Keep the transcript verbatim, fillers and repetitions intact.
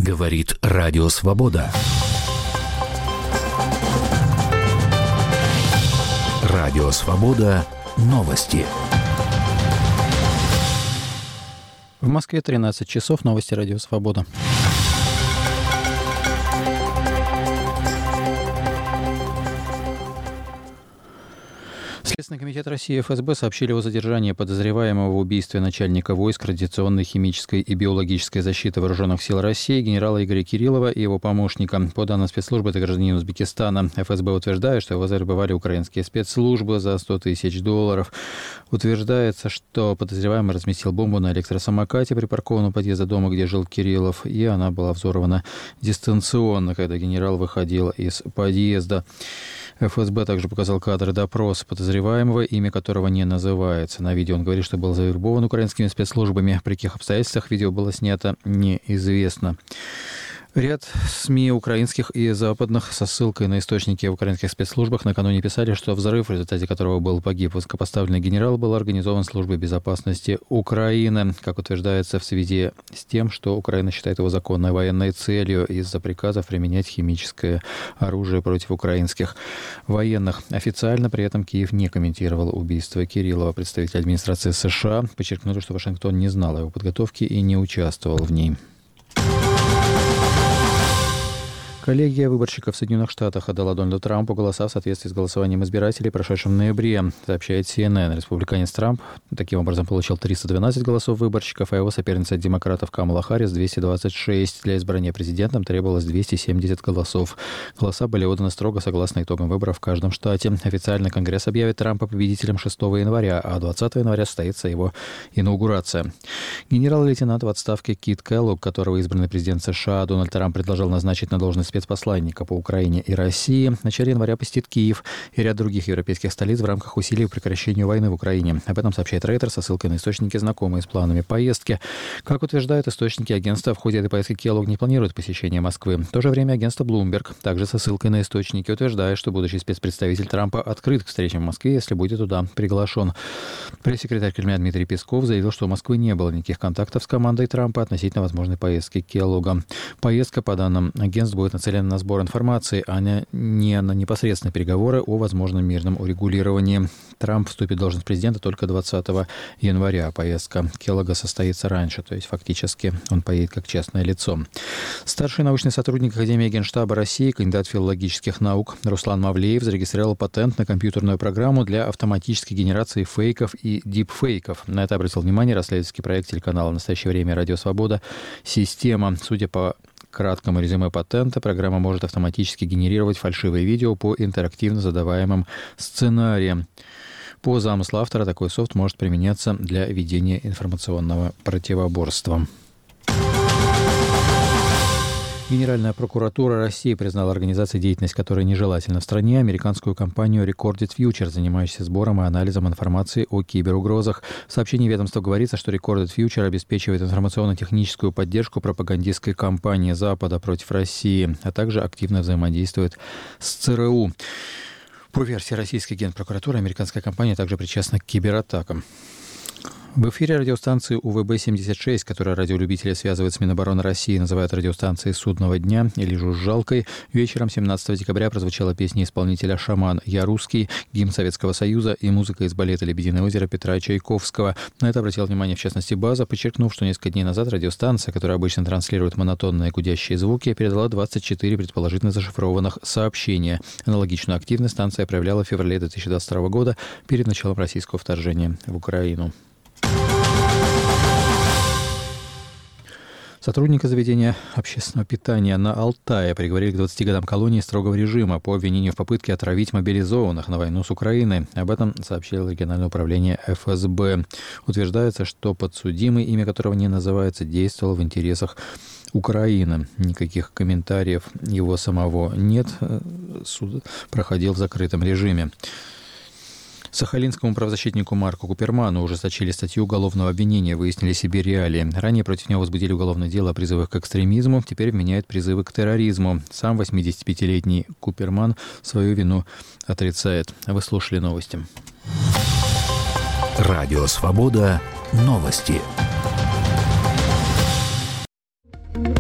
Говорит Радио Свобода. Радио Свобода. Новости. В Москве тринадцать часов. Новости Радио Свобода. Следственный комитет России эф эс бэ сообщили о задержании подозреваемого в убийстве начальника войск радиационной, химической и биологической защиты Вооруженных сил России генерала Игоря Кириллова и его помощника. По данным спецслужбы, это гражданин Узбекистана. эф эс бэ утверждает, что его завербовали украинские спецслужбы за сто тысяч долларов. Утверждается, что подозреваемый разместил бомбу на электросамокате, припаркованном у подъезда дома, где жил Кириллов, и она была взорвана дистанционно, когда генерал выходил из подъезда. эф эс бэ также показал кадры допроса подозреваемого, имя которого не называется. На видео он говорит, что был завербован украинскими спецслужбами. При каких обстоятельствах видео было снято, неизвестно. Ряд СМИ украинских и западных со ссылкой на источники в украинских спецслужбах накануне писали, что взрыв, в результате которого был погиб высокопоставленный генерал, был организован Службой безопасности Украины, как утверждается в связи с тем, что Украина считает его законной военной целью из-за приказов применять химическое оружие против украинских военных. Официально при этом Киев не комментировал убийство Кириллова. Представитель администрации США подчеркнули, что Вашингтон не знал о его подготовке и не участвовал в ней. Коллегия выборщиков в Соединенных Штатах отдала Дональду Трампу голоса в соответствии с голосованием избирателей, прошедшим в ноябре, сообщает си эн эн. Республиканец Трамп таким образом получил триста двенадцать голосов выборщиков, а его соперница от демократов Камала Харрис двести двадцать шесть. Для избрания президентом требовалось двести семьдесят голосов. Голоса были отданы строго согласно итогам выборов в каждом штате. Официально Конгресс объявит Трампа победителем шестого января, а двадцатого января состоится его инаугурация. Генерал-лейтенант в отставке Кит Келлогг, которого избранный президент США Дональд Трамп предложил назначить на должность спецпосланника по Украине и России, в начале января посетит Киев и ряд других европейских столиц в рамках усилий по прекращению войны в Украине. Об этом сообщает Рейтер со ссылкой на источники, знакомые с планами поездки. Как утверждают источники агентства, в ходе этой поездки Келлогг не планирует посещение Москвы. В то же время агентство Bloomberg, также со ссылкой на источники, утверждает, что будущий спецпредставитель Трампа открыт к встречам в Москве, если будет туда приглашен. Пресс-секретарь Кремля Дмитрий Песков заявил, что у Москвы не было никаких контактов с командой Трампа относительно возможной поездки Келлогга. Поездка, по данным агентств, будет нацелена на сбор информации, а не на непосредственные переговоры о возможном мирном урегулировании. Трамп вступит в должность президента только двадцатого января. Поездка Келлогга состоится раньше, то есть фактически он поедет как частное лицо. Старший научный сотрудник Академии Генштаба России, кандидат филологических наук Руслан Мавлеев зарегистрировал патент на компьютерную программу для автоматической генерации фейков и дипфейков. На это обратил внимание расследовательский проект телеканала «В настоящее время» Радио Свобода «Система». Судя по краткому резюме патента, программа может автоматически генерировать фальшивые видео по интерактивно задаваемым сценариям. По замыслу автора, такой софт может применяться для ведения информационного противоборства. Генеральная прокуратура России признала организацией, деятельность которой нежелательна в стране, американскую компанию Recorded Future, занимающуюся сбором и анализом информации о киберугрозах. В сообщении ведомства говорится, что Recorded Future обеспечивает информационно-техническую поддержку пропагандистской кампании Запада против России, а также активно взаимодействует с ЦРУ. По версии российской генпрокуратуры, американская компания также причастна к кибератакам. В эфире радиостанции У В Б семьдесят шесть, которая радиолюбители связывают с Минобороны России, называют радиостанцией «Судного дня» или «Жужжалкой», вечером семнадцатого декабря прозвучала песня исполнителя «Шаман. Я русский», гимн Советского Союза и музыка из балета «Лебединое озеро» Петра Чайковского. На это обратил внимание, в частности, База, подчеркнув, что несколько дней назад радиостанция, которая обычно транслирует монотонные гудящие звуки, передала двадцать четыре предположительно зашифрованных сообщения. Аналогичную активность станция проявляла в феврале две тысячи двадцать второго года перед началом российского вторжения в Украину. Сотрудника заведения общественного питания на Алтае приговорили к двадцати годам колонии строгого режима по обвинению в попытке отравить мобилизованных на войну с Украиной. Об этом сообщило региональное управление эф эс бэ. Утверждается, что подсудимый, имя которого не называется, действовал в интересах Украины. Никаких комментариев его самого нет. Суд проходил в закрытом режиме. Сахалинскому правозащитнику Марку Куперману ужесточили статью уголовного обвинения, выяснили себе реалии. Ранее против него возбудили уголовное дело о призывах к экстремизму, теперь вменяют призывы к терроризму. Сам восьмидесятипятилетний Куперман свою вину отрицает. Вы слушали новости. Радио Свобода. Новости.